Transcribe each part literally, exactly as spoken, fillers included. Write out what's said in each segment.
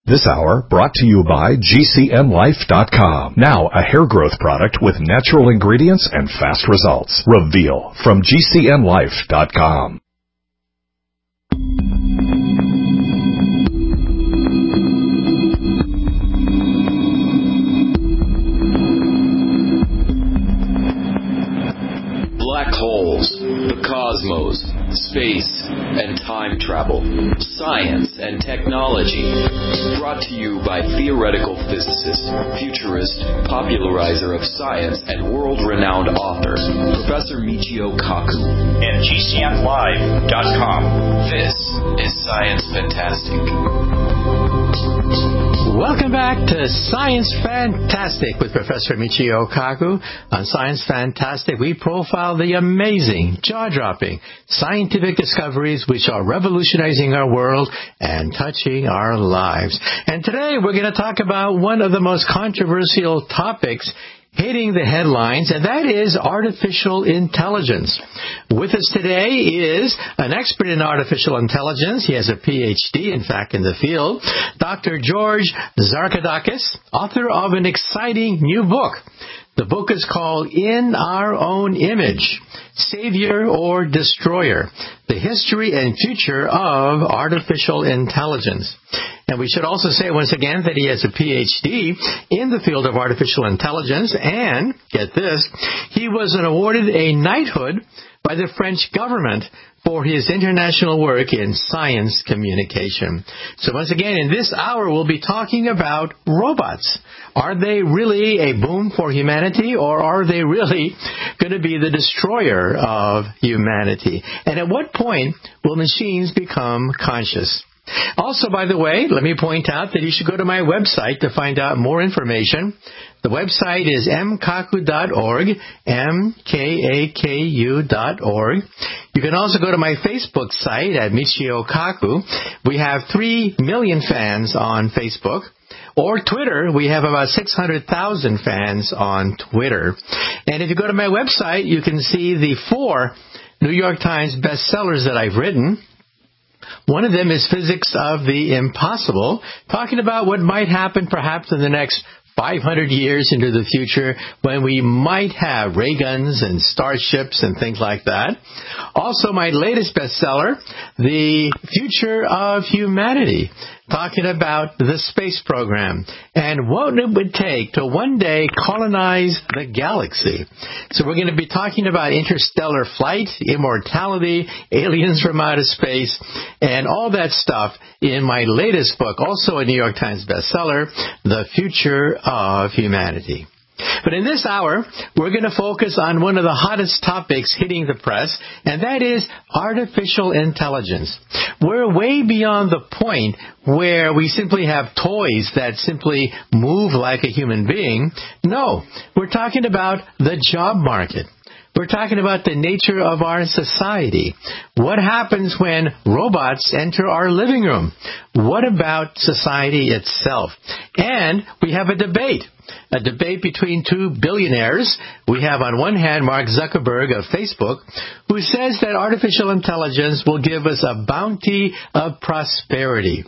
This hour brought to you by G C N Life dot com. Now a hair growth product with natural ingredients and fast results. Reveal from G C N Life dot com. Black holes, the cosmos, space, and time travel, science and technology. Brought to you by theoretical physicist, futurist, popularizer of science, and world-renowned author, Professor Michio Kaku. And G C N Live dot com. This is Science Fantastic. Welcome back to Science Fantastic with Professor Michio Kaku. On Science Fantastic, we profile the amazing, jaw-dropping scientific discoveries which are revolutionizing our world and touching our lives. And today we're going to talk about one of the most controversial topics hitting the headlines, and that is artificial intelligence. With us today is an expert in artificial intelligence. He has a P H D, in fact, in the field. Doctor George Zarkadakis, author of an exciting new book. The book is called In Our Own Image, Savior or Destroyer, The History and Future of Artificial Intelligence. And we should also say once again that he has a P H D in the field of artificial intelligence, and, get this, he was awarded a knighthood by the French government for his international work in science communication. So once again, in this hour, we'll be talking about robots. Are they really a boom for humanity, or are they really going to be the destroyer of humanity? And at what point will machines become conscious? Also, by the way, let me point out that you should go to my website to find out more information. The website is m kaku dot org, M K A K U dot org. You can also go to my Facebook site at Michio Kaku. We have three million fans on Facebook. Or Twitter, we have about six hundred thousand fans on Twitter. And if you go to my website, you can see the four New York Times bestsellers that I've written. One of them is Physics of the Impossible, talking about what might happen perhaps in the next five hundred years into the future when we might have ray guns and starships and things like that. Also, my latest bestseller, The Future of Humanity, talking about the space program and what it would take to one day colonize the galaxy. So we're going to be talking about interstellar flight, immortality, aliens from outer space, and all that stuff in my latest book, also a New York Times bestseller, The Future of Humanity. But in this hour, we're going to focus on one of the hottest topics hitting the press, and that is artificial intelligence. We're way beyond the point where we simply have toys that simply move like a human being. No, we're talking about the job market. We're talking about the nature of our society. What happens when robots enter our living room? What about society itself? And we have a debate. A debate between two billionaires. We have on one hand Mark Zuckerberg of Facebook, who says that artificial intelligence will give us a bounty of prosperity.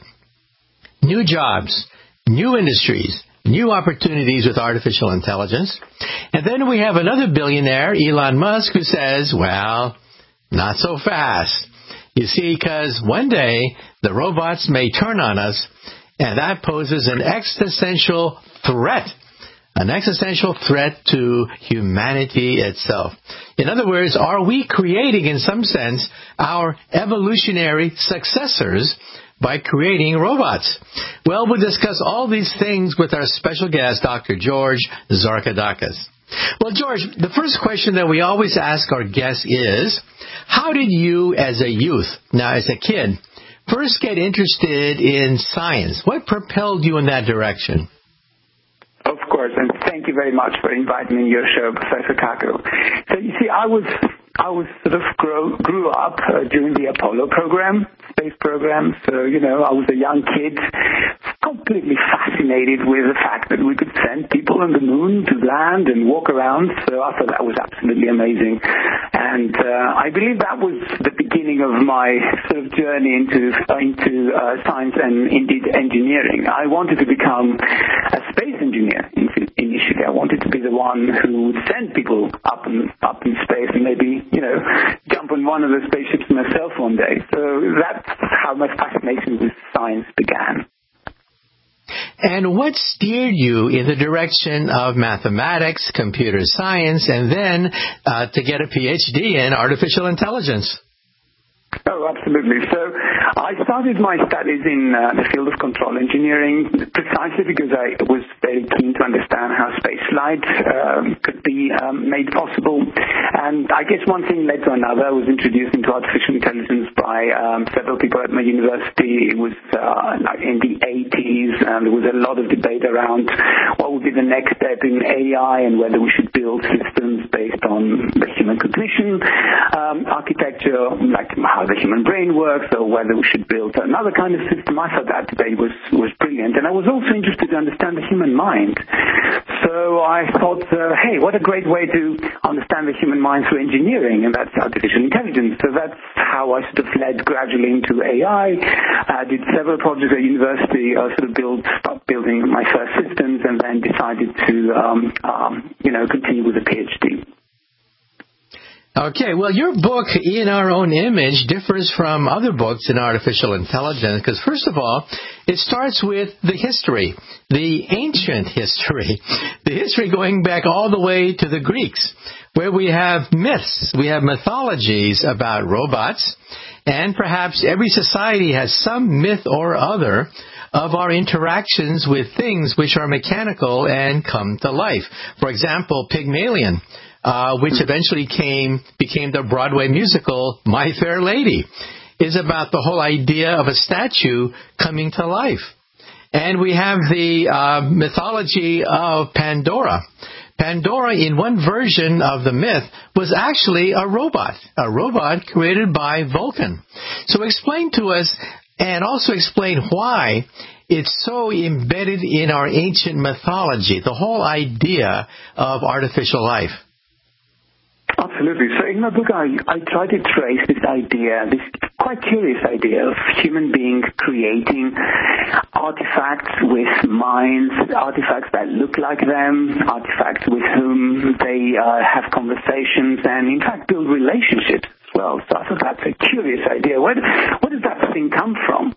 New jobs, new industries, new opportunities with artificial intelligence. And then we have another billionaire, Elon Musk, who says, well, not so fast. You see, because one day the robots may turn on us, and that poses an existential threat. An existential threat to humanity itself. In other words, are we creating, in some sense, our evolutionary successors by creating robots? Well, we'll discuss all these things with our special guest, Doctor George Zarkadakis. Well, George, the first question that we always ask our guests is, how did you, as a youth, now as a kid, first get interested in science? What propelled you in that direction? Of course, and thank you very much for inviting me to your show, Professor Kaku. So you see, I was I was sort of grow, grew up uh, during the Apollo program, space program. So you know, I was a young kid, completely fascinated fascinated with the fact that we could send people on the moon to land and walk around. So I thought that was absolutely amazing. And uh, I believe that was the beginning of my sort of journey into, into uh, science and indeed engineering. I wanted to become a space engineer initially. I wanted to be the one who would send people up in, up in space and maybe, you know, jump on one of the spaceships myself one day. So that's how my fascination with science began. And what steered you in the direction of mathematics, computer science, and then uh, to get a P H D in artificial intelligence? Oh, absolutely. So I started my studies in uh, the field of control engineering precisely because I was very keen to understand how space flight um, could be um, made possible. And I guess one thing led to another. I was introduced into artificial intelligence by um, several people at my university. It was uh, like in the eighties, and there was a lot of debate around what would be the next step in A I and whether we should build systems based on the human cognition um, architecture, like how the human brain works, or whether we should build another kind of system. I thought that debate was, was brilliant. And I was also interested to understand the human mind. So I thought, uh, hey, what a great way to understand the human mind through engineering, and that's artificial intelligence. So that's how I sort of led gradually into A I. I did several projects at university, uh, sort of build, start building my first systems, and then decided to, um, um, you know, continue with a P H D. Okay, well, your book, In Our Own Image, differs from other books in artificial intelligence because, first of all, it starts with the history, the ancient history, the history going back all the way to the Greeks, where we have myths, we have mythologies about robots, and perhaps every society has some myth or other of our interactions with things which are mechanical and come to life. For example, Pygmalion. Uh, which eventually came became the Broadway musical My Fair Lady, is about the whole idea of a statue coming to life. And we have the uh, mythology of Pandora. Pandora, in one version of the myth, was actually a robot, a robot created by Vulcan. So explain to us, and also explain why it's so embedded in our ancient mythology, the whole idea of artificial life. Absolutely. So in my book, I, I try to trace this idea, this quite curious idea of human beings creating artifacts with minds, artifacts that look like them, artifacts with whom they uh, have conversations and, in fact, build relationships as well. So I thought that's a curious idea. Where, where does that thing come from?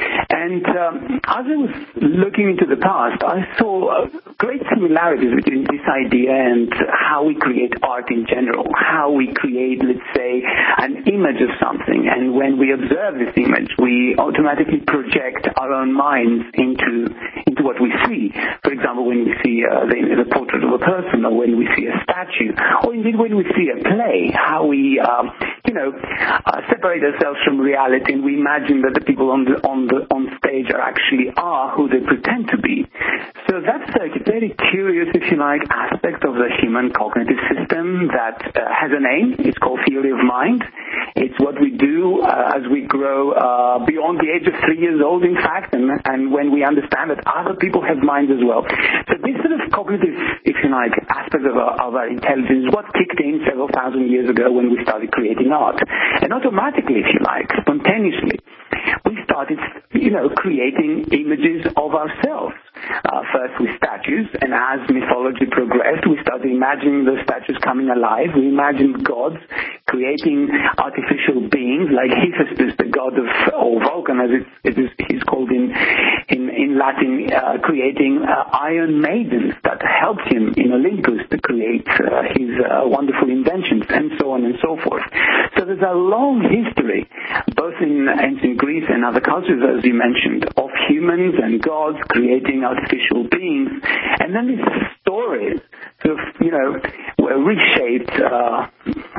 And um, as I was looking into the past, I saw uh, great similarities between this idea and how we create art in general, how we create, let's say, an image of something. And when we observe this image, we automatically project our own minds into into what we see. For example, when we see uh, the, the portrait of a person, or when we see a statue, or indeed when we see a play, how we, uh, you know, uh, separate ourselves from reality and we imagine that the people on the on the on stage are actually are who they pretend to be. So that's a very curious, if you like, aspect of the human cognitive system that uh, has a name. It's called theory of mind. It's what we do uh, as we grow uh, beyond the age of three years old, in fact, and, and when we understand that other people have minds as well. So this sort of cognitive, if you like, aspect of our, of our intelligence is what kicked in several thousand years ago when we started creating art. And automatically, if you like, spontaneously, we started, you know, creating images of ourselves. Uh, first with statues, and as mythology progressed, we started imagining those statues coming alive. We imagined gods creating artificial beings like Hephaestus, the god of, or Vulcan as it, it is he's called in in, in Latin, uh, creating uh, iron maidens that helped him in Olympus to create uh, his uh, wonderful inventions, and so on and so forth. So there's a long history, both in ancient Greece and other cultures, as you mentioned, of humans and gods creating artificial beings, and then these stories sort of, you know, were reshaped uh,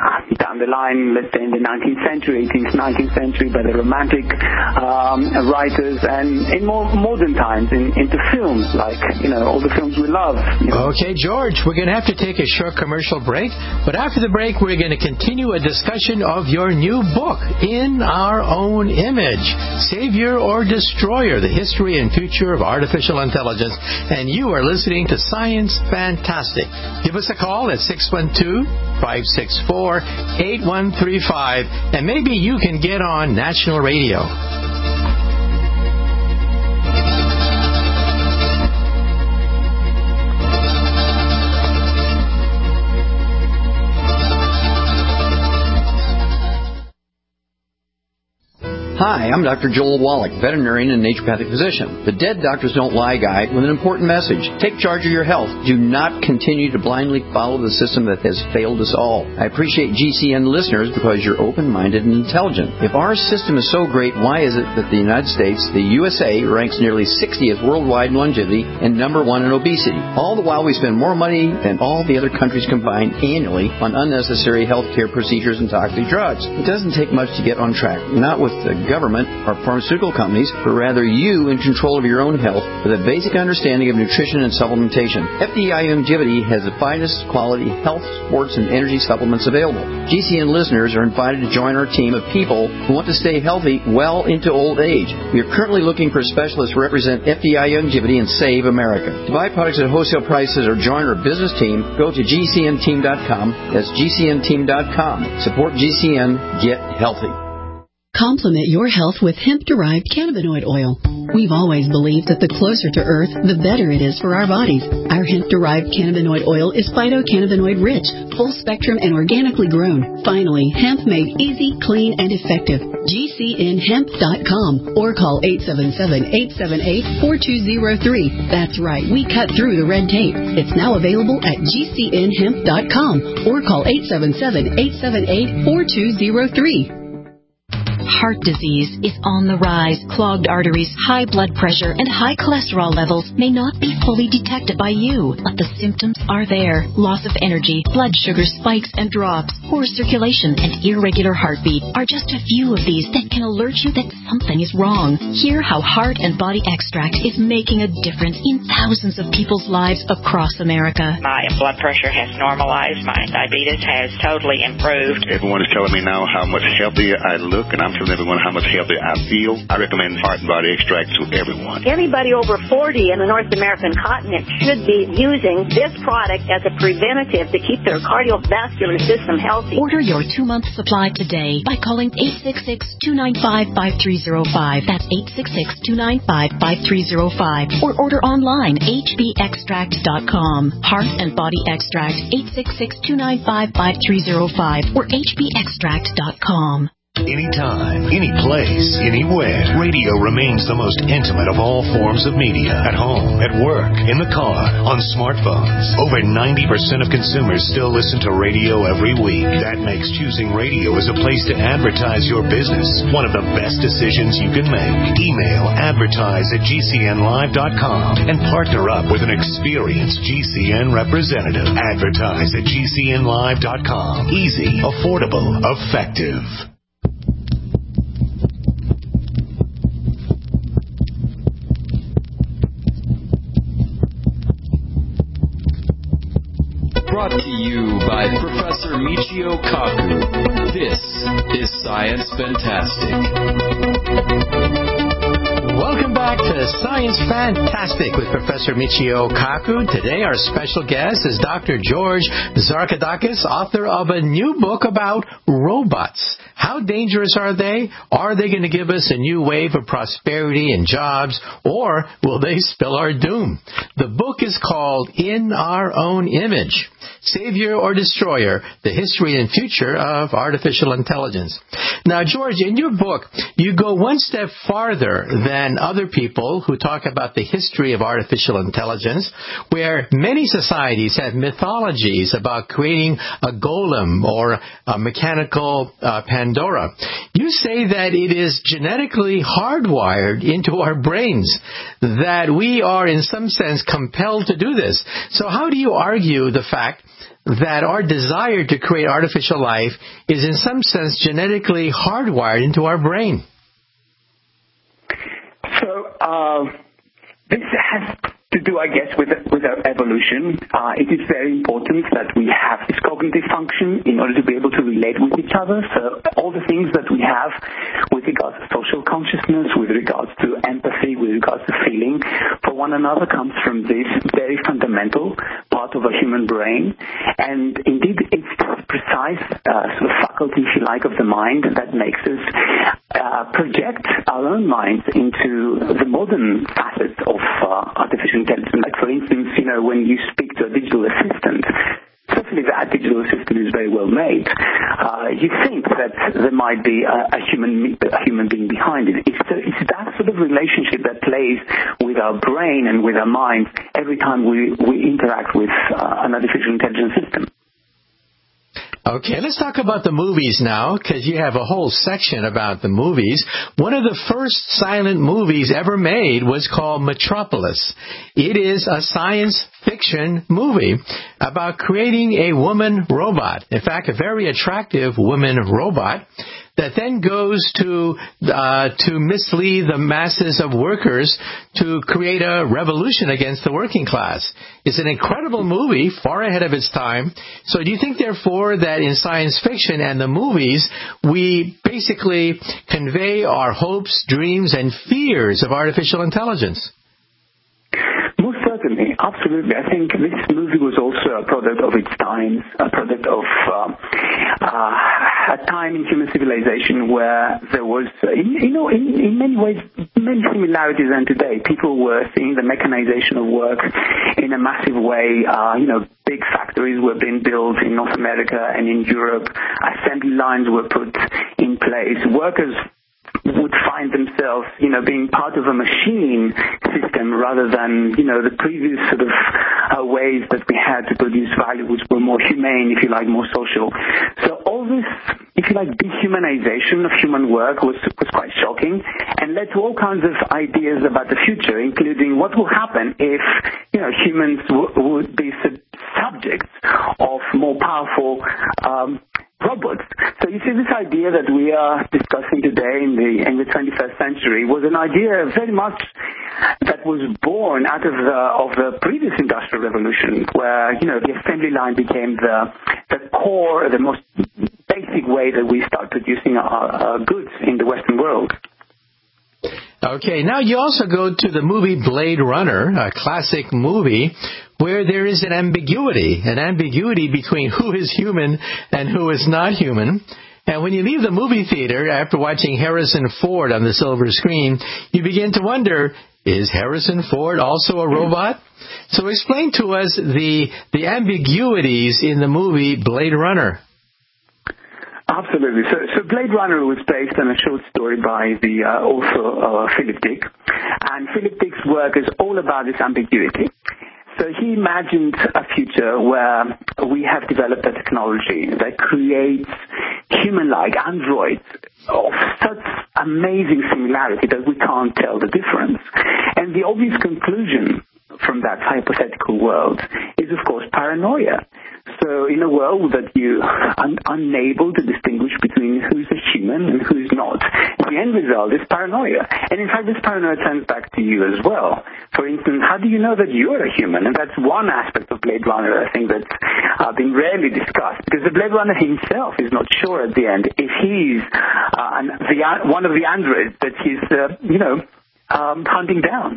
down the line, let's say in the nineteenth century, eighteenth, nineteenth century, by the Romantic um, writers, and in more modern times in, into films, like, you know, all the films we love. You know. Okay, George, we're going to have to take a short commercial break, but after the break, we're going to continue a discussion of your new book, In Our Own Image, Savior or Destroyer, the History and Future of Artificial Intelligence, and you are listening to Science Fantastic. Give us a call at six one two, five six four, eight one three five, and maybe you can get on national radio. Hi, I'm Doctor Joel Wallach, veterinarian and naturopathic physician. The Dead Doctors Don't Lie guide with an important message. Take charge of your health. Do not continue to blindly follow the system that has failed us all. I appreciate G C N listeners because you're open-minded and intelligent. If our system is so great, why is it that the United States, the U S A, ranks nearly sixtieth worldwide in longevity and number one in obesity? All the while we spend more money than all the other countries combined annually on unnecessary healthcare procedures and toxic drugs. It doesn't take much to get on track. Not with the government or pharmaceutical companies, but rather you in control of your own health with a basic understanding of nutrition and supplementation. F D I Longevity has the finest quality health, sports, and energy supplements available. G C N listeners are invited to join our team of people who want to stay healthy well into old age. We are currently looking for specialists to represent F D I Longevity and Save America. To buy products at wholesale prices or join our business team, go to G C N team dot com. That's G C N team dot com. Support G C N. Get healthy. Complement your health with hemp-derived cannabinoid oil. We've always believed that the closer to Earth, the better it is for our bodies. Our hemp-derived cannabinoid oil is phytocannabinoid-rich, full-spectrum, and organically grown. Finally, hemp made easy, clean, and effective. G C N hemp dot com or call eight seven seven, eight seven eight, four two zero three. That's right, we cut through the red tape. It's now available at G C N hemp dot com or call eight seven seven, eight seven eight, four two zero three. Heart disease is on the rise. Clogged arteries, high blood pressure, and high cholesterol levels may not be fully detected by you, but the symptoms are there. Loss of energy, blood sugar spikes and drops, poor circulation, and irregular heartbeat are just a few of these that can alert you that something is wrong. Hear how Heart and Body Extract is making a difference in thousands of people's lives across America. My blood pressure has normalized. My diabetes has totally improved. Everyone is telling me now how much healthier I look, and I'm telling everyone how much healthier I feel. I recommend Heart and Body Extract to everyone. Anybody over forty in the North American continent should be using this product as a preventative to keep their cardiovascular system healthy. Order your two-month supply today by calling eight six six, two nine five, five three zero five. That's eight six six, two nine five, five three zero five. Or order online, H B extract dot com. Heart and Body Extract, eight six six, two nine five, five three zero five or H B extract dot com. Anytime, any place, anywhere. Radio remains the most intimate of all forms of media. At home, at work, in the car, on smartphones. Over ninety percent of consumers still listen to radio every week. That makes choosing radio as a place to advertise your business one of the best decisions you can make. Email advertise at G C N live dot com and partner up with an experienced G C N representative. Advertise at G C N live dot com. Easy, affordable, effective. Brought to you by Professor Michio Kaku. This is Science Fantastic. Welcome back to Science Fantastic with Professor Michio Kaku. Today our special guest is Doctor George Zarkadakis, author of a new book about robots. How dangerous are they? Are they going to give us a new wave of prosperity and jobs, or will they spell our doom? The book is called In Our Own Image, Savior or Destroyer, the History and Future of Artificial Intelligence. Now, George, in your book, you go one step farther than other people who talk about the history of artificial intelligence, where many societies have mythologies about creating a golem or a mechanical uh, Pandora. You say that it is genetically hardwired into our brains, that we are in some sense compelled to do this. So how do you argue the fact that our desire to create artificial life is in some sense genetically hardwired into our brain? So, uh, this has to do, I guess, with with our evolution. Uh, it is very important that we have this cognitive function in order to be able to relate with each other. So all the things that we have with regards to social consciousness, with regards to empathy, with regards to feeling for one another comes from this very fundamental part of a human brain. And indeed, it's this precise uh, sort of faculty, if you like, of the mind that makes us uh, project our own minds into the modern facets of uh, artificial intelligence. Like, for instance, you know, when you speak to a digital assistant, certainly that digital assistant is very well made. Uh, you think that there might be a, a human a human being behind it. It's, the, it's that sort of relationship that plays with our brain and with our minds every time we, we interact with uh, an artificial intelligence system. Okay, let's talk about the movies now, because you have a whole section about the movies. One of the first silent movies ever made was called Metropolis. It is a science fiction movie about creating a woman robot. In fact, a very attractive woman robot that then goes to uh, to mislead the masses of workers to create a revolution against the working class. It's an incredible movie, far ahead of its time. So do you think, therefore, that in science fiction and the movies, we basically convey our hopes, dreams, and fears of artificial intelligence? Most certainly, absolutely. I think this movie was also a product of its times, a product of um, uh, a time in human civilization where there was, uh, you know, in, in many ways, many similarities than today. People were seeing the mechanization of work in a massive way. Uh, you know, big factories were being built in North America and in Europe. Assembly lines were put in place. Workers would find themselves, you know, being part of a machine system rather than, you know, the previous sort of uh, ways that we had to produce value, which were more humane, if you like, more social. So all this, if you like, dehumanization of human work was, was quite shocking and led to all kinds of ideas about the future, including what will happen if, you know, humans w- would be sub- subjects of more powerful um robots. So you see, this idea that we are discussing today in the in the twenty-first century was an idea very much that was born out of the of the previous industrial revolution, where, you know, the assembly line became the the core, the most basic way that we start producing our, our goods in the Western world. Okay, now you also go to the movie Blade Runner, a classic movie, where there is an ambiguity, an ambiguity between who is human and who is not human. And when you leave the movie theater after watching Harrison Ford on the silver screen, you begin to wonder, is Harrison Ford also a robot? So explain to us the the ambiguities in the movie Blade Runner. Absolutely. So, so Blade Runner was based on a short story by the uh, author uh, Philip Dick. And Philip Dick's work is all about this ambiguity. So he imagined a future where we have developed a technology that creates human-like androids of such amazing similarity that we can't tell the difference. And the obvious conclusion from that hypothetical world is, of course, paranoia. So in a world that you are un- unable to distinguish between who's a human and who's not, the end result is paranoia. And in fact, this paranoia turns back to you as well. For instance, how do you know that you're a human? And that's one aspect of Blade Runner, I think, that's uh, been rarely discussed, because the Blade Runner himself is not sure at the end if he's uh, an, the, one of the androids that he's, uh, you know, um, hunting down.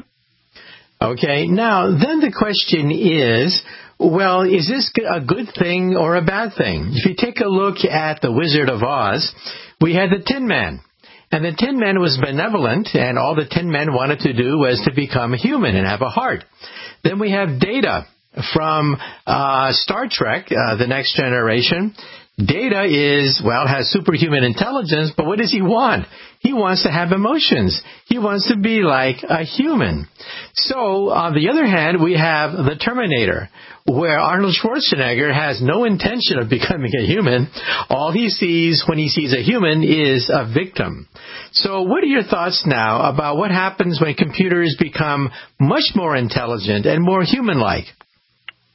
Okay, now, then the question is, well, is this a good thing or a bad thing? If you take a look at The Wizard of Oz, we had the Tin Man. And the Tin Man was benevolent, and all the Tin Man wanted to do was to become a human and have a heart. Then we have Data from uh, Star Trek, uh, The Next Generation. Data is, well, has superhuman intelligence, but what does he want? He wants to have emotions. He wants to be like a human. So, on the other hand, we have the Terminator, where Arnold Schwarzenegger has no intention of becoming a human. All he sees when he sees a human is a victim. So what are your thoughts now about what happens when computers become much more intelligent and more human-like?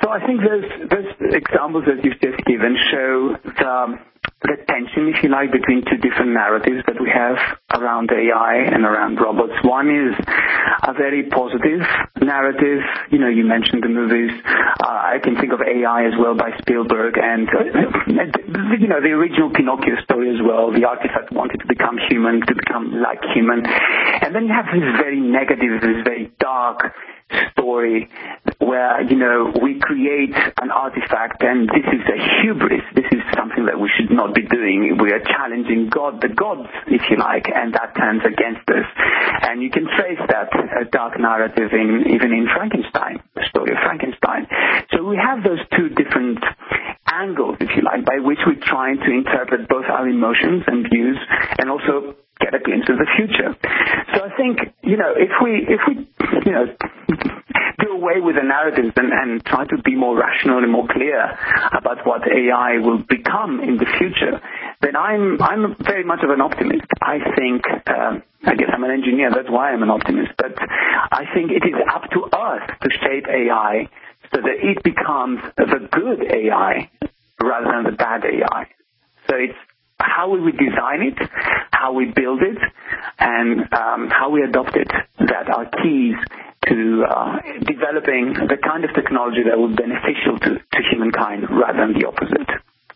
So I think those, those examples that you've just given show the, the tension, if you like, between two different narratives that we have around A I and around robots. One is a very positive narrative. You know, you mentioned the movies. Uh, I can think of A I as well by Spielberg, and, uh, you know, the original Pinocchio story as well. The artifact wanted to become human, to become like human. And then you have this very negative, this very dark story where, you know, we create an artifact, and this is a hubris. This is something that we should not be doing. We are challenging God, the gods, if you like, and that turns against us. And you can trace that uh, dark narrative in even in Frankenstein, the story of Frankenstein. So we have those two different angles, if you like, by which we're trying to interpret both our emotions and views, and also get a glimpse of the future. So I think, you know, if we, if we, you know, do away with the narratives and, and try to be more rational and more clear about what A I will become in the future, then I'm, I'm very much of an optimist. I think, uh, I guess I'm an engineer, that's why I'm an optimist, but I think it is up to us to shape A I so that it becomes the good A I rather than the bad A I. So it's how we design it, how we build it, and um, how we adopt it that are keys to uh, developing the kind of technology that will be beneficial to, to humankind rather than the opposite.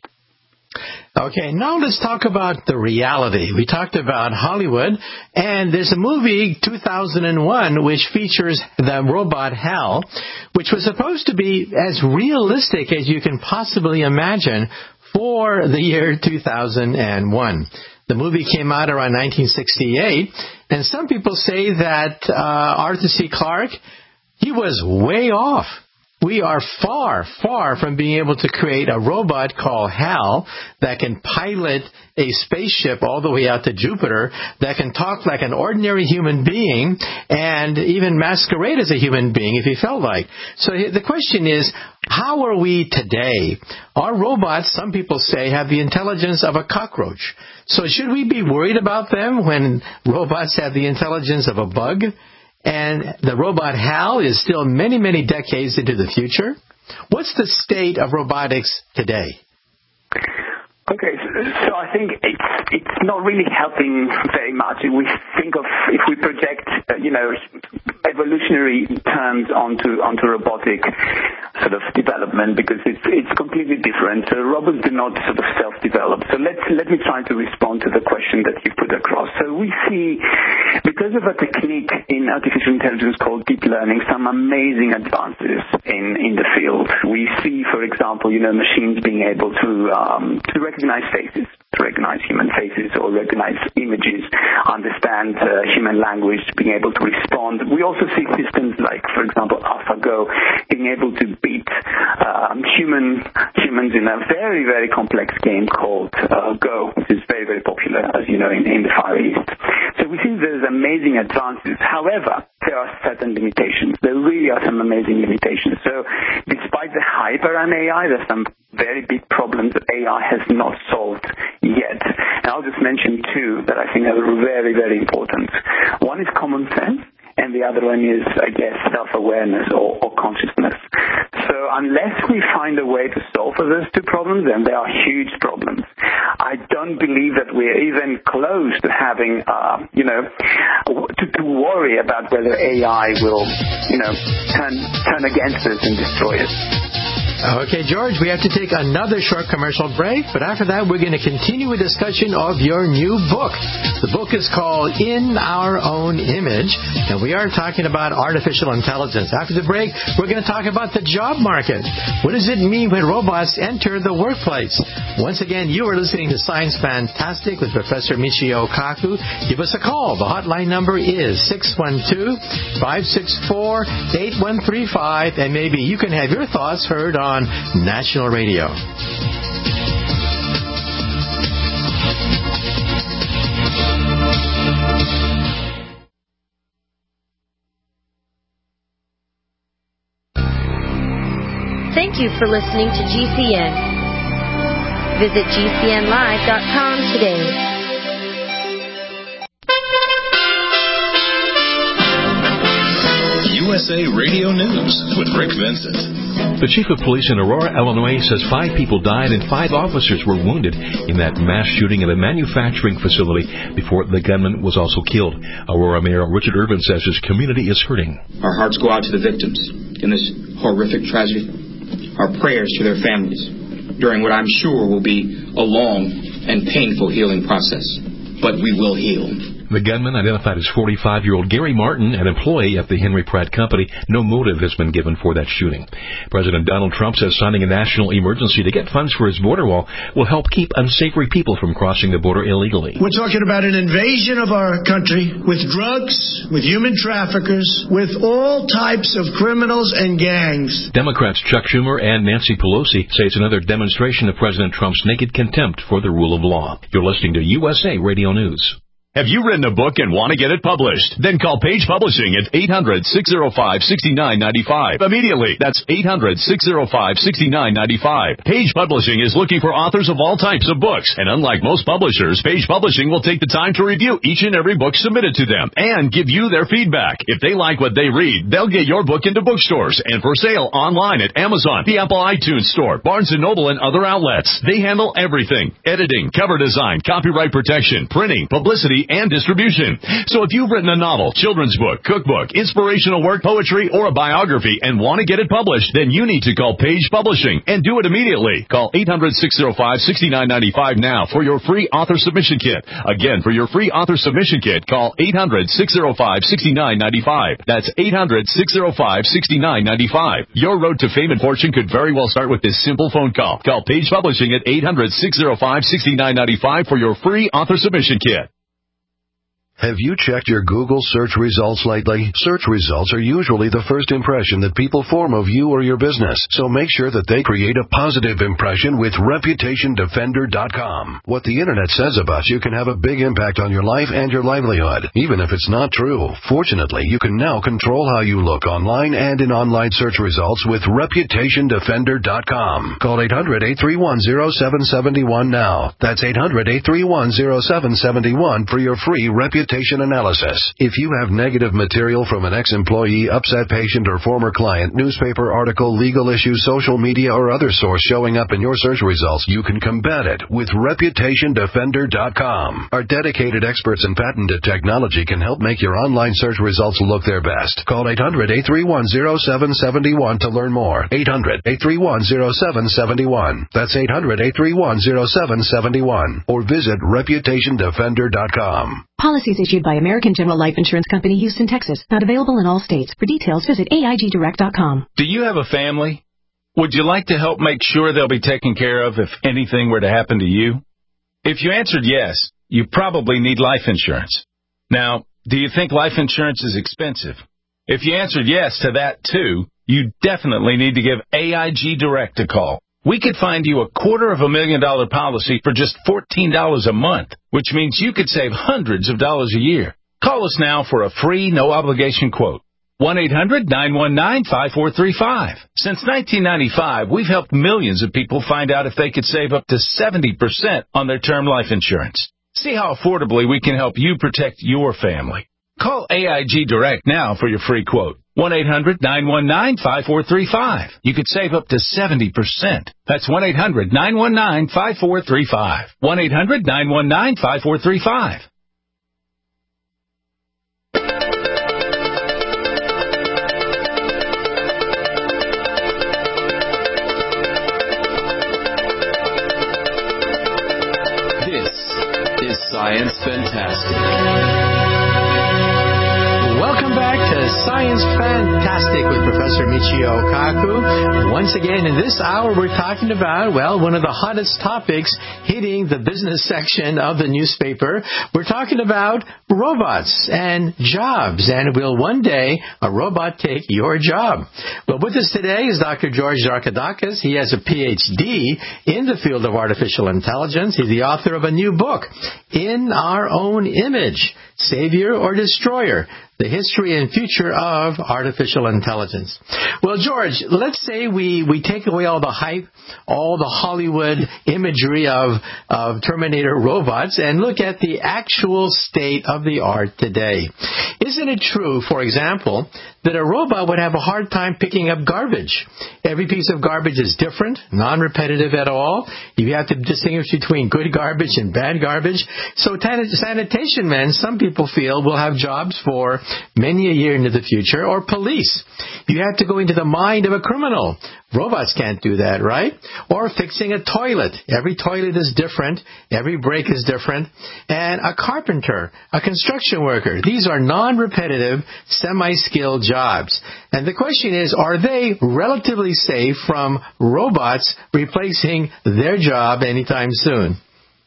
Okay, now let's talk about the reality. We talked about Hollywood, and there's a movie, two thousand one, which features the robot HAL, which was supposed to be as realistic as you can possibly imagine for the year two thousand one. The movie came out around nineteen sixty-eight, and some people say that uh, Arthur C. Clarke, he was way off. We are far, far from being able to create a robot called HAL that can pilot a spaceship all the way out to Jupiter, that can talk like an ordinary human being and even masquerade as a human being if he felt like. So the question is, how are we today? Our robots, some people say, have the intelligence of a cockroach. So should we be worried about them when robots have the intelligence of a bug? And the robot HAL is still many, many decades into the future. What's the state of robotics today? Okay, so I think it's it's not really helping very much. If we think of, if we project, uh, you know, evolutionary terms onto onto robotic sort of development, because it's it's completely different. So robots do not sort of self-develop. So let's let me try to respond to the question that you put across. So we see, because of a technique in artificial intelligence called deep learning, some amazing advances in in the field. We see, for example, you know, machines being able to um, to recognize faces, to recognize human faces or recognize images, understand uh, human language, being able to respond. We also see systems like, for example, AlphaGo, being able to beat um, human humans in a very, very complex game called uh, Go, which is very, very popular, as you know, in, in the Far East. So we see there's amazing advances. However, there are certain limitations. There really are some amazing limitations. So despite the hype around A I, there's some very big problems that A I has not solved yet. And I'll just mention two that I think are very, very important. One is common sense, and the other one is, I guess, self-awareness or, or consciousness. So unless we find a way to solve for those two problems, then they are huge problems. I don't believe that we're even close to having, uh, you know, to, to worry about whether A I will, you know, turn, turn against us and destroy us. Okay, George, we have to take another short commercial break, but after that we're going to continue a discussion of your new book. The book is called In Our Own Image, and we are talking about artificial intelligence. After the break, we're going to talk about the job market. What does it mean when robots enter the workplace? Once again, you are listening to Science Fantastic with Professor Michio Kaku. Give us a call. The hotline number is six one two, five six four, eight one three five, and maybe you can have your thoughts heard on on National Radio. Thank you for listening to G C N. Visit G C N live dot com today. U S A Radio News with Rick Vincent. The chief of police in Aurora, Illinois, says five people died and five officers were wounded in that mass shooting at a manufacturing facility before the gunman was also killed. Aurora Mayor Richard Irvin says his community is hurting. Our hearts go out to the victims in this horrific tragedy. Our prayers to their families during what I'm sure will be a long and painful healing process. But we will heal. The gunman, identified as forty-five-year-old Gary Martin, an employee at the Henry Pratt Company. No motive has been given for that shooting. President Donald Trump says signing a national emergency to get funds for his border wall will help keep unsavory people from crossing the border illegally. We're talking about an invasion of our country with drugs, with human traffickers, with all types of criminals and gangs. Democrats Chuck Schumer and Nancy Pelosi say it's another demonstration of President Trump's naked contempt for the rule of law. You're listening to U S A Radio News. Have you written a book and want to get it published? Then call Page Publishing at eight hundred, six oh five, six nine nine five. Immediately. That's eight hundred, six oh five, six nine nine five. Page Publishing is looking for authors of all types of books. And unlike most publishers, Page Publishing will take the time to review each and every book submitted to them and give you their feedback. If they like what they read, they'll get your book into bookstores and for sale online at Amazon, the Apple iTunes Store, Barnes and Noble, and other outlets. They handle everything: editing, cover design, copyright protection, printing, publicity, and distribution. So if you've written a novel, children's book, cookbook, inspirational work, poetry, or a biography and want to get it published, then you need to call Page Publishing and do it immediately. Call eight hundred, six oh five, six nine nine five now for your free author submission kit. Again, for your free author submission kit, call eight hundred, six oh five, six nine nine five. That's eight hundred, six oh five, six nine nine five. Your road to fame and fortune could very well start with this simple phone call. Call Page Publishing at eight hundred, six oh five, six nine nine five for your free author submission kit. Have you checked your Google search results lately? Search results are usually the first impression that people form of you or your business, so make sure that they create a positive impression with Reputation Defender dot com. What the Internet says about you can have a big impact on your life and your livelihood, even if it's not true. Fortunately, you can now control how you look online and in online search results with Reputation Defender dot com. Call eight hundred, eight three one, oh seven seven one now. That's eight hundred, eight three one, oh seven seven one for your free Reputation analysis. If you have negative material from an ex-employee, upset patient, or former client, newspaper article, legal issue, social media, or other source showing up in your search results, you can combat it with Reputation Defender dot com. Our dedicated experts in patented technology can help make your online search results look their best. Call eight hundred, eight three one, oh seven seven one to learn more. eight hundred, eight three one, oh seven seven one. That's eight hundred, eight three one, oh seven seven one. Or visit Reputation Defender dot com. Policies issued by American General Life Insurance Company, Houston, Texas. Not available in all states. For details, visit A I G direct dot com. Do you have a family? Would you like to help make sure they'll be taken care of if anything were to happen to you? If you answered yes, you probably need life insurance. Now, do you think life insurance is expensive? If you answered yes to that too, you definitely need to give A I G Direct a call. We could find you a quarter of a million dollar policy for just fourteen dollars a month, which means you could save hundreds of dollars a year. Call us now for a free, no-obligation quote. one eight hundred, nine one nine, five four three five. Since nineteen ninety-five, we've helped millions of people find out if they could save up to seventy percent on their term life insurance. See how affordably we can help you protect your family. Call A I G Direct now for your free quote. one eight hundred, nine one nine, five four three five. You could save up to seventy percent. That's one eight hundred, nine one nine, five four three five. one eight hundred, nine one nine, five four three five. This is Science Fantastic. Welcome back to Science Fantastic with Professor Michio Kaku. Once again, in this hour, we're talking about, well, one of the hottest topics hitting the business section of the newspaper. We're talking about robots and jobs, and will one day a robot take your job? Well, with us today is Doctor George Zarkadakis. He has a P H D in the field of artificial intelligence. He's the author of a new book, In Our Own Image, savior or destroyer? The history and future of artificial intelligence. Well, George, let's say we, we take away all the hype, all the Hollywood imagery of, of Terminator robots and look at the actual state of the art today. Isn't it true, for example, that a robot would have a hard time picking up garbage? Every piece of garbage is different, non-repetitive at all. You have to distinguish between good garbage and bad garbage. So sanitation men, some people feel, will have jobs for many a year into the future, or police. You have to go into the mind of a criminal. Robots can't do that, right? Or fixing a toilet. Every toilet is different. Every break is different. And a carpenter, a construction worker. These are non-repetitive, semi-skilled jobs. And the question is, are they relatively safe from robots replacing their job anytime soon?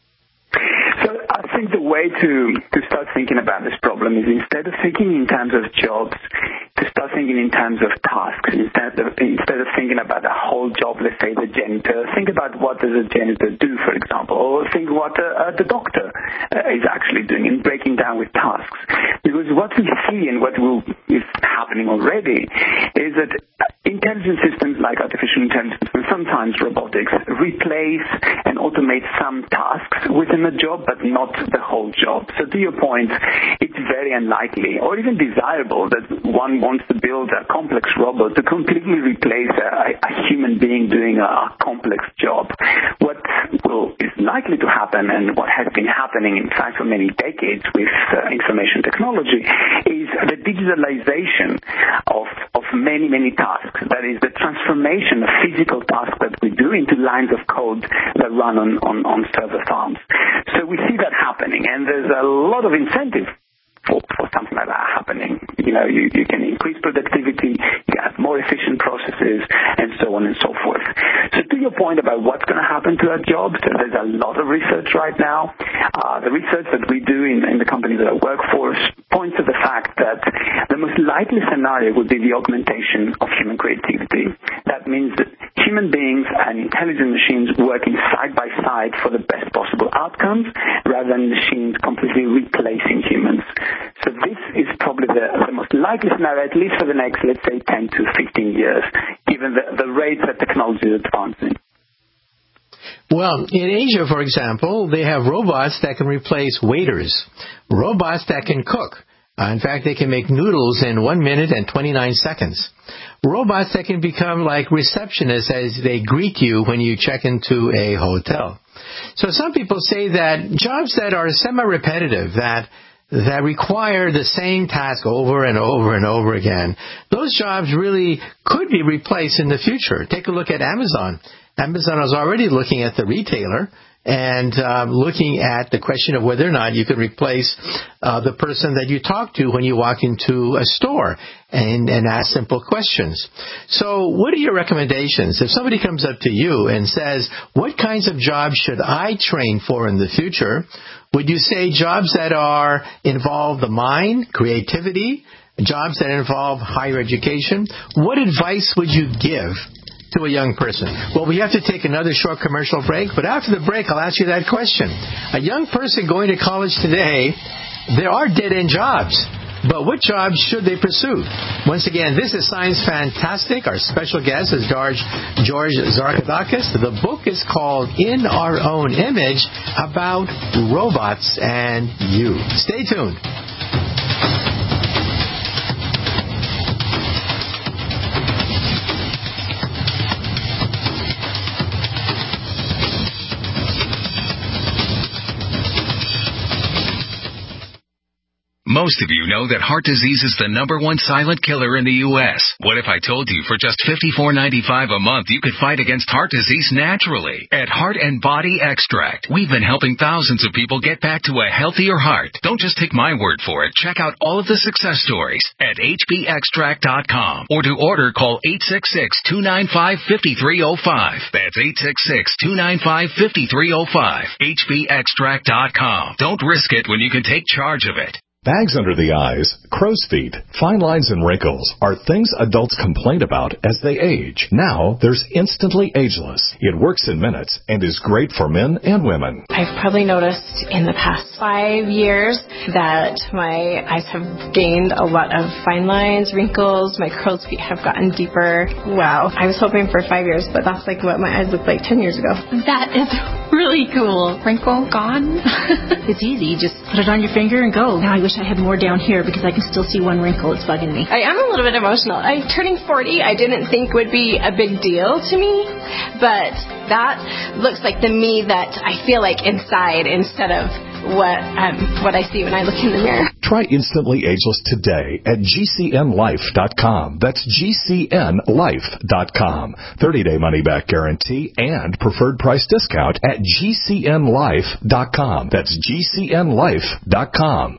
I think the way to, to start thinking about this problem is instead of thinking in terms of jobs, to start thinking in terms of tasks. Instead of, instead of thinking about the whole job, let's say the janitor, think about what does a janitor do, for example, or think what uh, the doctor uh, is actually doing in breaking down with tasks. Because what we see and what will, is happening already is that intelligent systems like artificial intelligence and sometimes robotics replace and automate some tasks within a job, but not the whole job. So to your point, it's very unlikely or even desirable that one wants to build a complex robot to completely replace a, a human being doing a complex job. What will, is likely to happen, and what has been happening, in fact, for many decades with uh, information technology, is the digitalization of, of many, many tasks. That is, the transformation of physical tasks that we do into lines of code that run on, on, on server farms. So we see that happening, and there's a lot of incentive for, for something like that happening. You know, you, you can increase productivity, you have more efficient processes, and so on and so forth. So to your point about what's going to happen to our jobs, there's a lot of research right now. Uh, the research that we do in, in the companies that I work for points to the fact that the most likely scenario would be the augmentation of human creativity. That means that human beings and intelligent machines working side by side for the best possible outcomes rather than machines completely replacing humans. So this is probably the, the most likely scenario, at least for the next, let's say, ten to fifteen years, given the, the rate that technology is advancing. Well, in Asia, for example, they have robots that can replace waiters, robots that can cook. Uh, in fact, they can make noodles in one minute and twenty-nine seconds. Robots that can become like receptionists as they greet you when you check into a hotel. So some people say that jobs that are semi-repetitive, that that require the same task over and over and over again, those jobs really could be replaced in the future. Take a look at Amazon. Amazon is already looking at the retailer and uh, looking at the question of whether or not you could replace uh, the person that you talk to when you walk into a store and, and ask simple questions. So what are your recommendations? If somebody comes up to you and says, what kinds of jobs should I train for in the future? Would you say jobs that are involve the mind, creativity, jobs that involve higher education? What advice would you give to a young person? Well, we have to take another short commercial break, but after the break, I'll ask you that question. A young person going to college today, there are dead-end jobs, but what jobs should they pursue? Once again, this is Science Fantastic. Our special guest is George, George Zarkadakis. The book is called In Our Own Image, about robots and you. Stay tuned. Most of you know that heart disease is the number one silent killer in the U S What if I told you for just fifty-four ninety-five a month you could fight against heart disease naturally? At Heart and Body Extract, we've been helping thousands of people get back to a healthier heart. Don't just take my word for it. Check out all of the success stories at H B extract dot com, or to order, call eight six six, two nine five, five three zero five. That's eight six six, two nine five, five three zero five. H B extract dot com. Don't risk it when you can take charge of it. Bags under the eyes, crow's feet, fine lines and wrinkles are things adults complain about as they age. Now, there's Instantly Ageless. It works in minutes and is great for men and women. I've probably noticed in the past five years that my eyes have gained a lot of fine lines, wrinkles, my crow's feet have gotten deeper. Wow. I was hoping for five years, but that's like what my eyes looked like ten years ago. That is really cool. Wrinkle gone? It's easy. Just put it on your finger and go. Now I wish I had more down here because I can still see one wrinkle. It's bugging me. I am a little bit emotional. I'm turning forty. I didn't think would be a big deal to me, but that looks like the me that I feel like inside instead of what um, what I see when I look in the mirror. Try Instantly Ageless today at G C N life dot com. That's G C N life dot com. thirty-day money-back guarantee and preferred price discount at G C N life dot com. That's G C N life dot com.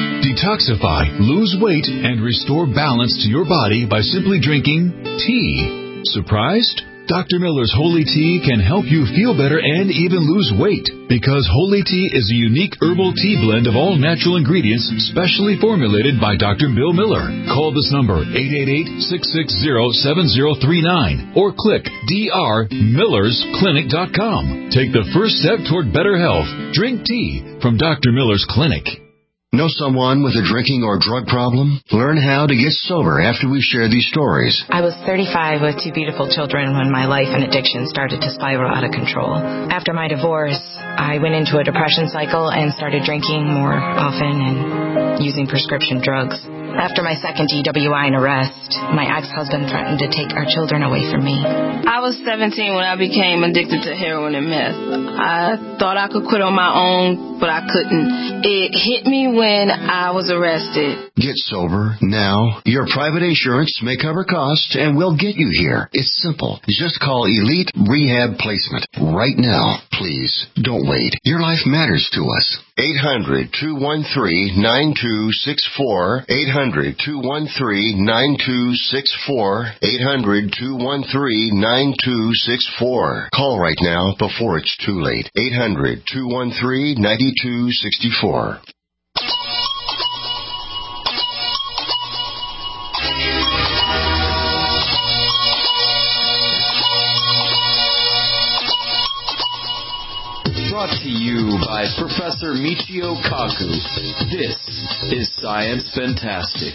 Detoxify, lose weight, and restore balance to your body by simply drinking tea. Surprised? Doctor Miller's Holy Tea can help you feel better and even lose weight, because Holy Tea is a unique herbal tea blend of all natural ingredients specially formulated by Doctor Bill Miller. Call this number, eight eight eight, six six zero, seven zero three nine, or click d r millers clinic dot com. Take the first step toward better health. Drink tea from Doctor Miller's Clinic. Know someone with a drinking or drug problem? Learn how to get sober after we share these stories. I was thirty-five with two beautiful children when my life and addiction started to spiral out of control. After my divorce, I went into a depression cycle and started drinking more often and using prescription drugs. After my second D W I and arrest, my ex-husband threatened to take our children away from me. I was seventeen when I became addicted to heroin and meth. I thought I could quit on my own, but I couldn't. It hit me when I was arrested. Get sober now. Your private insurance may cover costs and we'll get you here. It's simple. Just call Elite Rehab Placement right now. Please, don't wait. Your life matters to us. eight hundred, two one three, nine two six four. eight hundred, two one three, nine two six four. eight hundred, two one three, nine two six four. Call right now before it's too late. eight hundred, two one three, nine two six four. Brought to you by Professor Michio Kaku. This is Science Fantastic.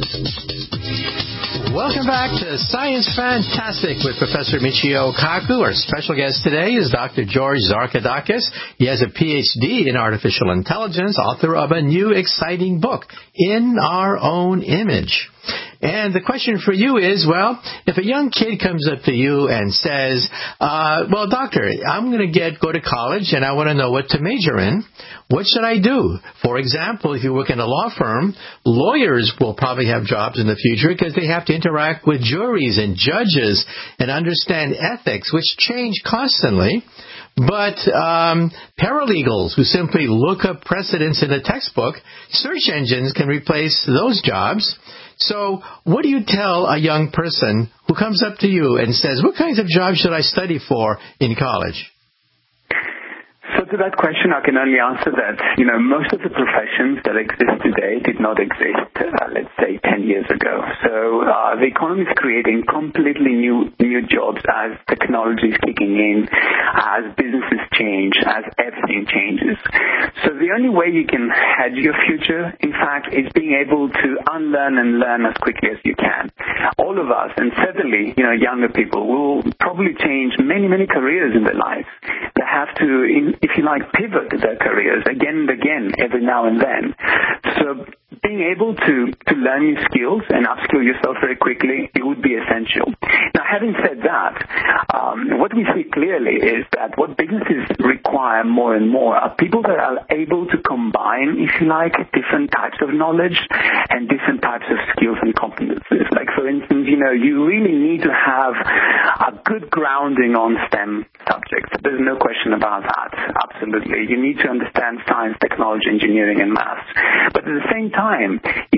Welcome back to Science Fantastic with Professor Michio Kaku. Our special guest today is Doctor George Zarkadakis. He has a P H D in artificial intelligence, author of a new exciting book, In Our Own Image. And the question for you is, well, if a young kid comes up to you and says, uh, well, doctor, I'm going to get go to college and I want to know what to major in, what should I do? For example, if you work in a law firm, lawyers will probably have jobs in the future because they have to interact with juries and judges and understand ethics, which change constantly. But um, paralegals who simply look up precedents in a textbook, search engines can replace those jobs. So what do you tell a young person who comes up to you and says, what kinds of jobs should I study for in college? So to that question, I can only answer that, you know, most of the professions that exist today did not exist, uh, let's say, ten years ago. So uh, the economy is creating completely new new jobs as technology is kicking in, as businesses change, as everything changes. So the only way you can hedge your future, in fact, is being able to unlearn and learn as quickly as you can. All of us, and certainly, you know, younger people, will probably change many, many careers in their lives. They have to, in, if you like, pivot their careers again and again, every now and then. So being able to, to learn new skills and upskill yourself very quickly, it would be essential. Now, having said that, um, what we see clearly is that what businesses require more and more are people that are able to combine, if you like, different types of knowledge and different types of skills and competencies. Like, for instance, you know, you really need to have a good grounding on STEM subjects. There's no question about that. Absolutely. You need to understand science, technology, engineering, and maths. But at the same time, it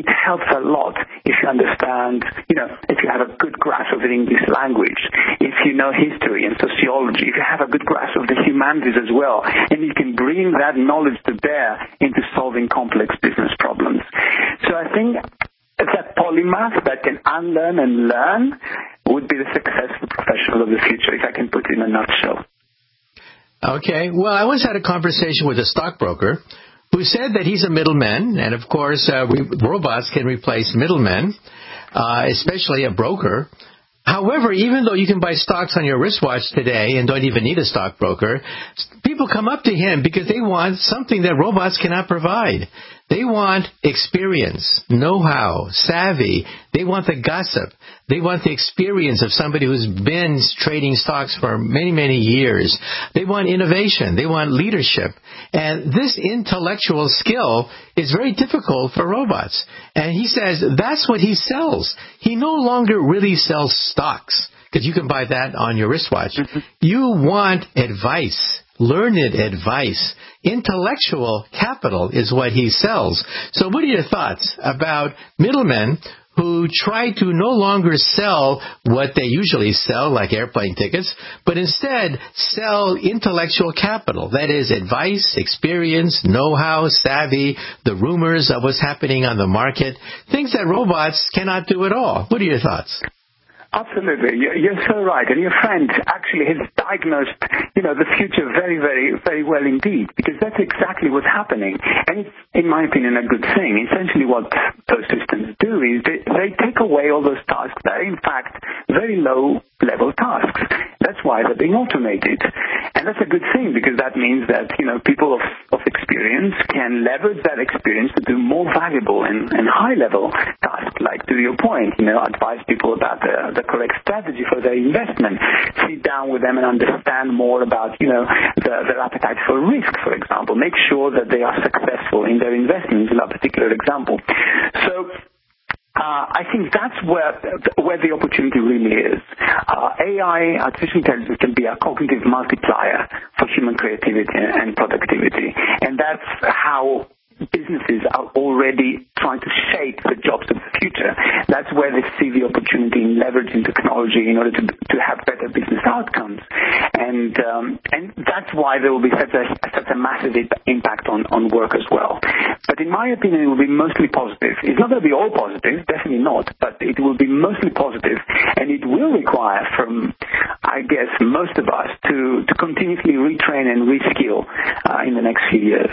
helps a lot if you understand, you know, if you have a good grasp of the English language, if you know history and sociology, if you have a good grasp of the humanities as well, and you can bring that knowledge to bear into solving complex business problems. So I think that polymath that can unlearn and learn would be the successful professional of the future, if I can put it in a nutshell. Okay. Well, I once had a conversation with a stockbroker who said that he's a middleman, and of course, uh, we, robots can replace middlemen, uh, especially a broker. However, even though you can buy stocks on your wristwatch today and don't even need a stockbroker, people come up to him because they want something that robots cannot provide. They want experience, know-how, savvy. They want the gossip. They want the experience of somebody who's been trading stocks for many, many years. They want innovation. They want leadership. And this intellectual skill is very difficult for robots. And he says that's what he sells. He no longer really sells stocks, because you can buy that on your wristwatch. You want advice, learned advice. Intellectual capital is what he sells. So what are your thoughts about middlemen who try to no longer sell what they usually sell, like airplane tickets, but instead sell intellectual capital? That is advice, experience, know-how, savvy, the rumors of what's happening on the market, things that robots cannot do at all. What are your thoughts? Absolutely. You're so right. And your friend actually has diagnosed, you know, the future very, very, very well indeed, because that's exactly what's happening. And it's, in my opinion, a good thing. Essentially what those systems do is they, they take away all those tasks that are, in fact, very low-level tasks. That's why they're being automated. And that's a good thing, because that means that, you know, people of, of experience can leverage that experience to do more valuable and, and high-level tasks, like, to your point, you know, advise people about the the correct strategy for their investment, sit down with them and understand more about, you know, the, their appetite for risk, for example, make sure that they are successful in their investments, in a particular example. So Uh, I think that's where where the opportunity really is. Uh, A I, artificial intelligence, can be a cognitive multiplier for human creativity and productivity, and that's how businesses are already trying to shape the jobs of the future. That's where they see the opportunity in leveraging technology in order to to have better business outcomes, and um, and that's why there will be such a such a massive impact on, on work as well. But in my opinion, it will be mostly positive. It's not going to be all positive, definitely not, but it will be mostly positive, and it will require from, I guess, most of us to to continuously retrain and reskill uh, in the next few years.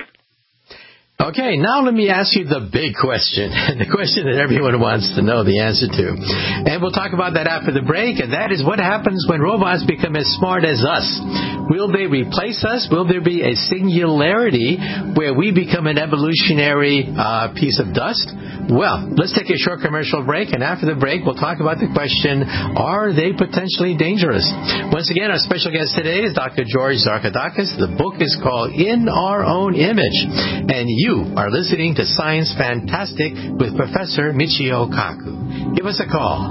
Okay, now let me ask you the big question, the question that everyone wants to know the answer to. And we'll talk about that after the break, and that is what happens when robots become as smart as us. Will they replace us? Will there be a singularity where we become an evolutionary uh, piece of dust? Well, let's take a short commercial break, and after the break, we'll talk about the question, are they potentially dangerous? Once again, our special guest today is Doctor George Zarkadakis. The book is called In Our Own Image, and you You are listening to Science Fantastic with Professor Michio Kaku. Give us a call.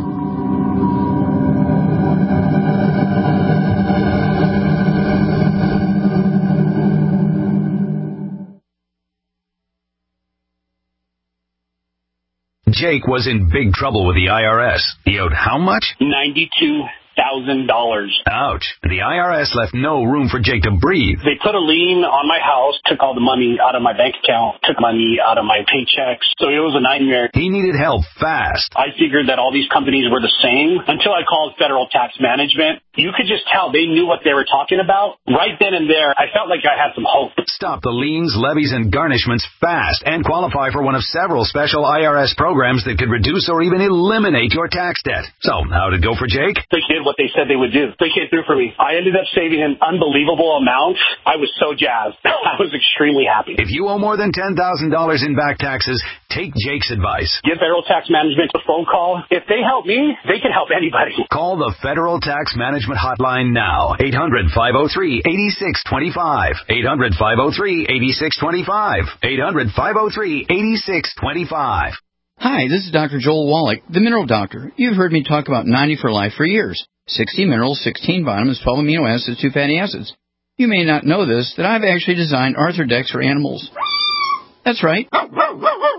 Jake was in big trouble with the I R S. He owed how much? ninety-two thousand dollars. Ouch. The I R S left no room for Jake to breathe. They put a lien on my house, took all the money out of my bank account, took money out of my paychecks. So it was a nightmare. He needed help fast. I figured that all these companies were the same until I called Federal Tax Management. You could just tell they knew what they were talking about. Right then and there, I felt like I had some hope. Stop the liens, levies, and garnishments fast and qualify for one of several special I R S programs that could reduce or even eliminate your tax debt. So, how'd it go for Jake? They did what they said they would do. They came through for me. I ended up saving an unbelievable amount. I was so jazzed. I was extremely happy. If you owe more than ten thousand dollars in back taxes, take Jake's advice. Give Federal Tax Management a phone call. If they help me, they can help anybody. Call the Federal Tax Management Hotline now. eight hundred, five oh three, eight six two five. eight hundred, five oh three, eight six two five. eight hundred, five oh three, eight six two five. Hi, this is Doctor Joel Wallach, the Mineral Doctor. You've heard me talk about ninety for Life for years. sixty minerals, sixteen vitamins, twelve amino acids, two fatty acids. You may not know this, that I've actually designed Arthrodex for animals. That's right.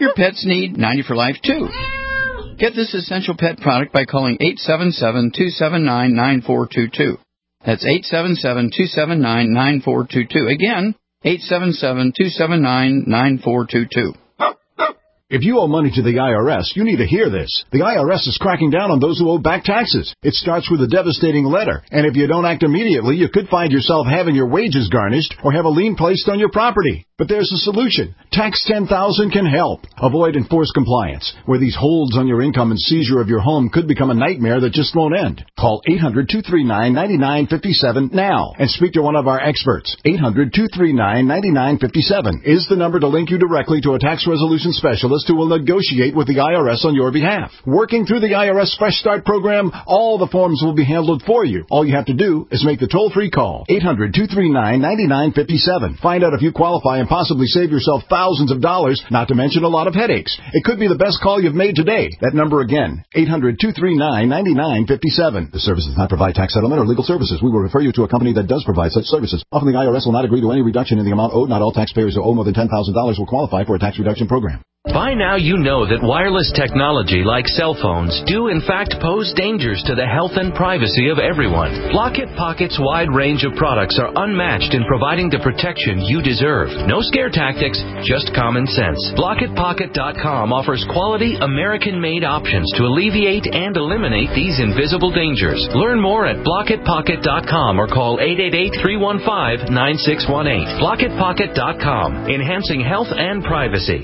Your pets need ninety for life, too. Get this essential pet product by calling eight seven seven, two seven nine, nine four two two. That's eight seven seven, two seven nine, nine four two two. Again, eight seven seven, two seven nine, nine four two two. If you owe money to the I R S, you need to hear this. The I R S is cracking down on those who owe back taxes. It starts with a devastating letter, and if you don't act immediately, you could find yourself having your wages garnished or have a lien placed on your property. But there's a solution. Tax ten thousand can help. Avoid enforced compliance, where these holds on your income and seizure of your home could become a nightmare that just won't end. Call eight hundred, two three nine, nine nine five seven now and speak to one of our experts. eight hundred, two three nine, nine nine five seven is the number to link you directly to a tax resolution specialist who will negotiate with the I R S on your behalf. Working through the I R S Fresh Start program, all the forms will be handled for you. All you have to do is make the toll-free call. eight hundred, two three nine, nine nine five seven. Find out if you qualify and possibly save yourself thousands of dollars, not to mention a lot of headaches. It could be the best call you've made today. That number again, eight hundred, two three nine, nine nine five seven. The service does not provide tax settlement or legal services. We will refer you to a company that does provide such services. Often the I R S will not agree to any reduction in the amount owed. Not all taxpayers who owe more than ten thousand dollars will qualify for a tax reduction program. By now you know that wireless technology like cell phones do in fact pose dangers to the health and privacy of everyone. Blockit Pocket's wide range of products are unmatched in providing the protection you deserve. No scare tactics, just common sense. Blockit Pocket dot com offers quality American-made options to alleviate and eliminate these invisible dangers. Learn more at Blockit Pocket dot com or call eight eight eight, three one five, nine six one eight. Blockit Pocket dot com, enhancing health and privacy.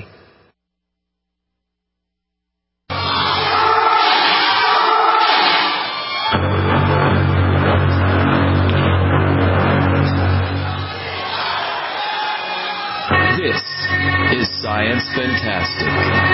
This is Science Fantastic.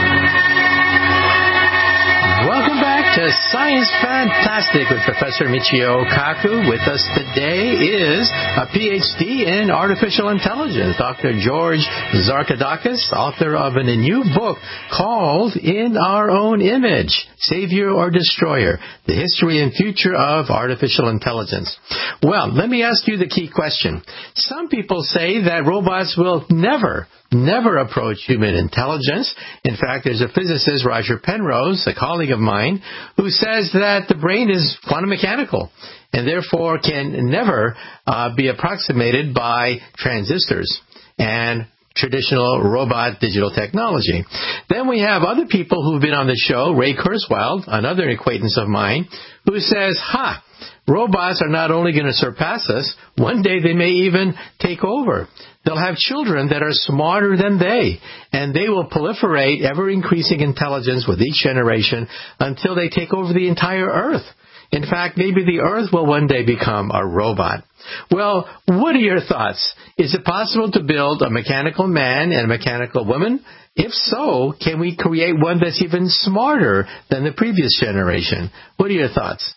Welcome back to Science Fantastic with Professor Michio Kaku. With us today is a P H D in artificial intelligence, Doctor George Zarkadakis, author of a new book called In Our Own Image, Savior or Destroyer, The History and Future of Artificial Intelligence. Well, let me ask you the key question. Some people say that robots will never never approach human intelligence. In fact, there's a physicist, Roger Penrose, a colleague of mine, who says that the brain is quantum mechanical and therefore can never uh, be approximated by transistors and traditional robot digital technology. Then we have other people who've been on the show, Ray Kurzweil, another acquaintance of mine, who says, ha, robots are not only going to surpass us, one day they may even take over. They'll have children that are smarter than they, and they will proliferate ever-increasing intelligence with each generation until they take over the entire Earth. In fact, maybe the Earth will one day become a robot. Well, what are your thoughts? Is it possible to build a mechanical man and a mechanical woman? If so, can we create one that's even smarter than the previous generation? What are your thoughts?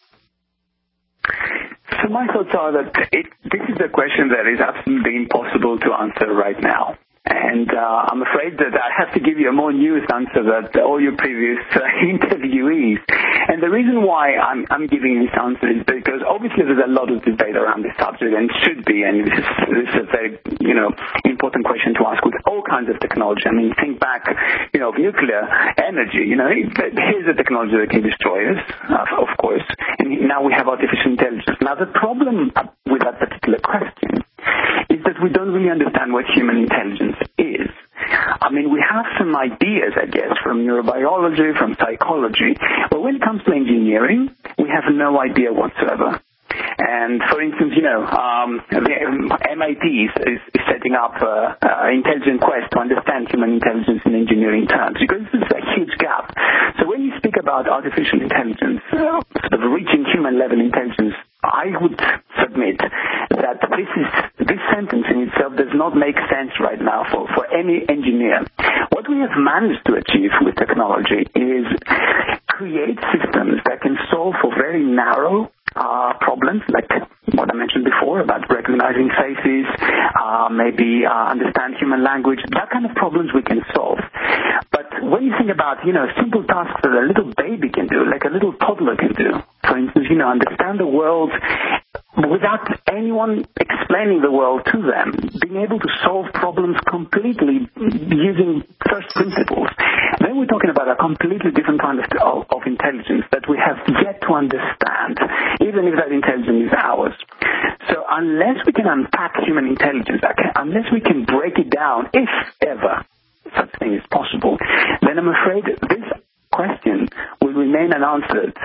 So my thoughts are that it, this is a question that is absolutely impossible to answer right now. And uh, I'm afraid that I have to give you a more nuanced answer than all your previous uh, interviewees. And the reason why I'm, I'm giving this answer is because obviously there's a lot of debate around this subject, and should be, and this is, this is a very, you know, important question to ask with all kinds of technology. I mean, think back, you know, of nuclear energy. You know, here's a technology that can destroy us, uh, of course, and now we have artificial intelligence. Now, the problem with that particular question is that we don't really understand what human intelligence is. I mean, we have some ideas, I guess, from neurobiology, from psychology, but when it comes to engineering, we have no idea whatsoever. And for instance, you know, um, the M I T is, is setting up an uh, intelligent quest to understand human intelligence in engineering terms, because this is a huge gap. So when you speak about artificial intelligence, uh, sort of reaching human-level intelligence, I would submit that this is this sentence in itself does not make sense right now for, for any engineer. What we have managed to achieve with technology is create systems that can solve for very narrow uh, problems, like what I mentioned before about recognizing faces, uh, maybe uh, understand human language. That kind of problems we can solve. But when you think about, you know, simple tasks that a little baby can do, like a little toddler can do, for instance, you know, understand the world without anyone explaining the world to them, being able to solve problems completely using first principles, then we're talking about a completely different kind of, of intelligence that we have yet to understand, even if that intelligence is ours. So unless we can unpack human intelligence, unless we can break it down, if ever such thing is possible, then I'm afraid this question will remain unanswered.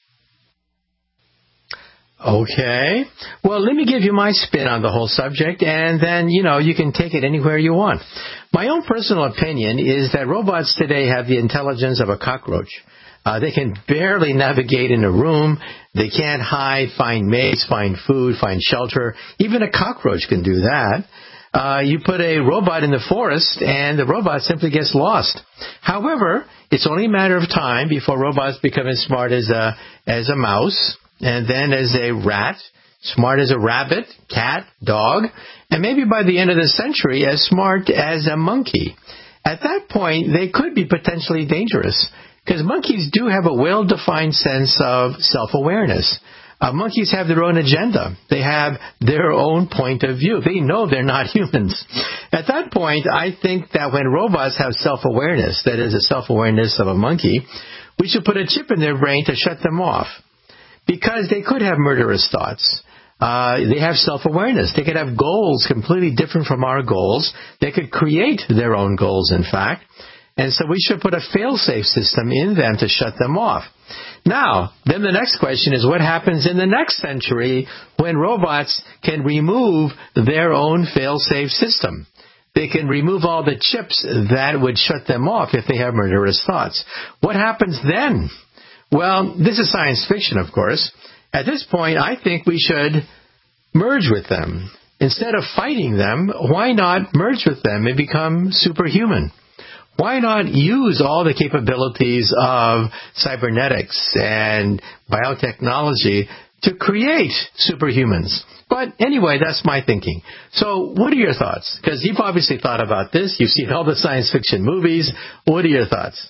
Okay. Well, let me give you my spin on the whole subject, and then, you know, you can take it anywhere you want. My own personal opinion is that robots today have the intelligence of a cockroach. Uh, they can barely navigate in a room. They can't hide, find mates, find food, find shelter. Even a cockroach can do that. Uh, you put a robot in the forest, and the robot simply gets lost. However, it's only a matter of time before robots become as smart as a, as a mouse, and then as a rat, smart as a rabbit, cat, dog, and maybe by the end of the century as smart as a monkey. At that point, they could be potentially dangerous, because monkeys do have a well-defined sense of self-awareness. Uh, monkeys have their own agenda. They have their own point of view. They know they're not humans. At that point, I think that when robots have self-awareness, that is, a self-awareness of a monkey, we should put a chip in their brain to shut them off. Because they could have murderous thoughts. Uh, they have self-awareness. They could have goals completely different from our goals. They could create their own goals, in fact. And so we should put a fail-safe system in them to shut them off. Now, then the next question is what happens in the next century when robots can remove their own fail-safe system? They can remove all the chips that would shut them off if they have murderous thoughts. What happens then? Well, this is science fiction, of course. At this point, I think we should merge with them. Instead of fighting them, why not merge with them and become superhuman? Why not use all the capabilities of cybernetics and biotechnology to create superhumans? But anyway, that's my thinking. So what are your thoughts? Because you've obviously thought about this. You've seen all the science fiction movies. What are your thoughts?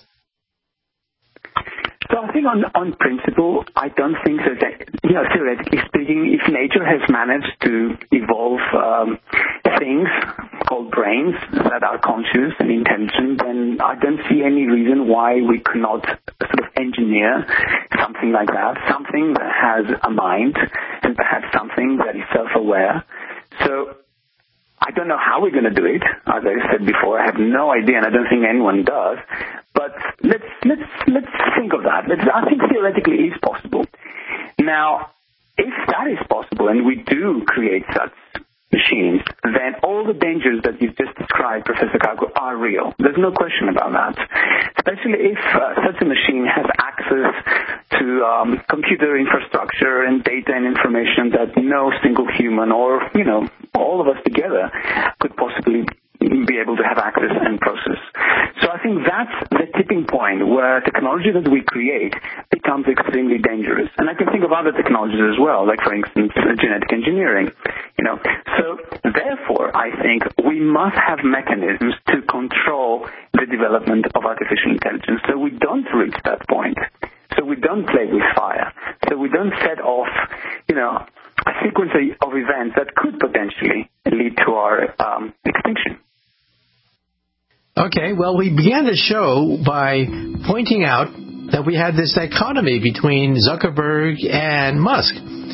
So I think on on principle, I don't think that, you know, theoretically speaking, if nature has managed to evolve um, things called brains that are conscious and intelligent, then I don't see any reason why we could not sort of engineer something like that, something that has a mind and perhaps something that is self-aware. So I don't know how we're going to do it. As I said before, I have no idea, and I don't think anyone does. But let's let's let's think of that. Let's, I think theoretically it is possible. Now, if that is possible, and we do create such machines, then all the dangers that you've just described, Professor Kaku, are real. There's no question about that. Especially if uh, such a machine has access to um, computer infrastructure and data and information that no single human or, you know, all of us together could possibly be able to have access and process. So I think that's the tipping point where technology that we create becomes extremely dangerous. And I can think of other technologies as well, like, for instance, genetic engineering. You know, so therefore, I think we must have mechanisms to control the development of artificial intelligence so we don't reach that point. So we don't play with fire. So we don't set off, you know, a sequence of events that could potentially lead to our um, extinction. Okay, well, we began the show by pointing out that we had this dichotomy between Zuckerberg and Musk.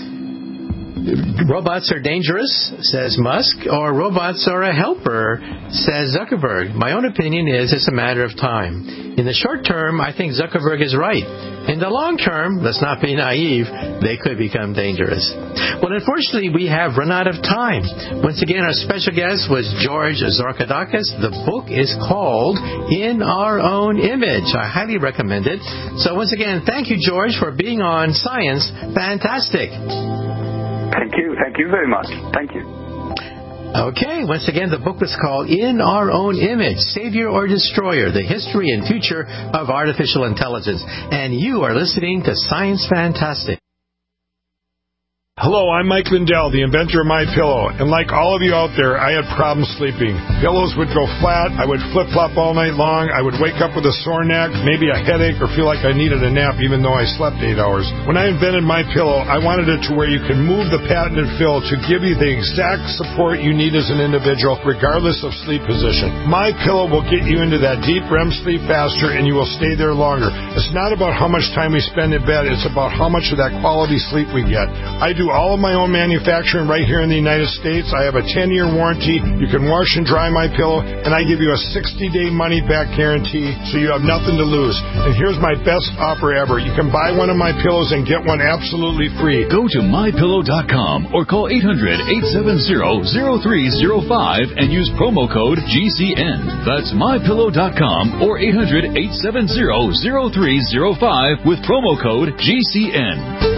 Robots are dangerous, says Musk, or robots are a helper, says Zuckerberg. My own opinion is it's a matter of time. In the short term, I think Zuckerberg is right. In the long term, let's not be naive, they could become dangerous. Well, unfortunately, we have run out of time. Once again, our special guest was George Zorkadakis. The book is called In Our Own Image. I highly recommend it. So once again, thank you, George, for being on Science Fantastic. Thank you. Thank you very much. Thank you. Okay, once again, the book was called In Our Own Image, Savior or Destroyer, The History and Future of Artificial Intelligence. And you are listening to Science Fantastic. Hello, I'm Mike Lindell, the inventor of MyPillow, and like all of you out there, I had problems sleeping. Pillows would go flat, I would flip-flop all night long, I would wake up with a sore neck, maybe a headache, or feel like I needed a nap even though I slept eight hours. When I invented MyPillow, I wanted it to where you can move the patented fill to give you the exact support you need as an individual, regardless of sleep position. MyPillow will get you into that deep R E M sleep faster, and you will stay there longer. It's not about how much time we spend in bed, it's about how much of that quality sleep we get. I do all of my own manufacturing right here in the United States. I have a ten-year warranty. You can wash and dry my pillow, and I give you a sixty-day money-back guarantee, so you have nothing to lose. And here's my best offer ever. You can buy one of my pillows and get one absolutely free. Go to my pillow dot com or call eight hundred, eight seven zero, zero three zero five and use promo code G C N. That's my pillow dot com or eight hundred, eight seven zero, zero three zero five with promo code G C N.